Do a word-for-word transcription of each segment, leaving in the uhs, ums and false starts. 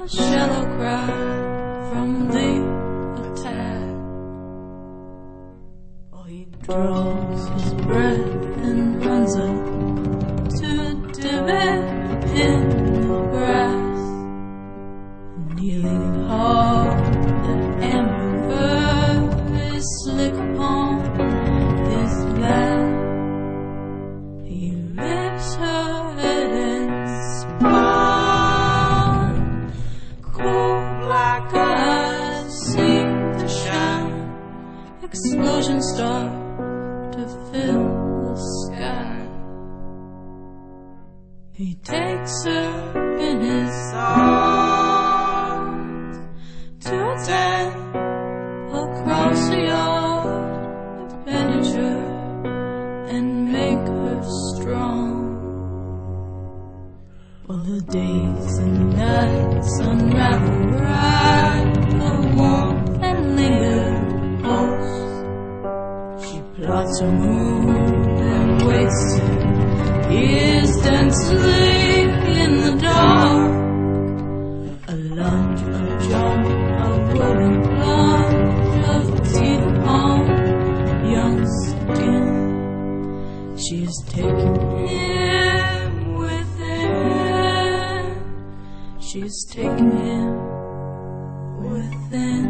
a shallow cry from the attack. Oh, he draws his breath and runs up to a divot in the grass, kneeling hard, the amber is slick upon his lap. He lifts her head and spun, cool black eyes seem to shine, explosions start to fill the sky. He takes her in his arms to attend across the yard, bandage her and make her strong. Well, the days and nights unravel right, the warmth and lingered pulse. She plots her move and waits till years densely in the dark. A lunge, a jump, a rolling plunge of teeth upon young skin. She is taking him within. She is taking him within.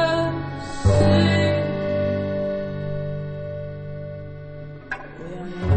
We are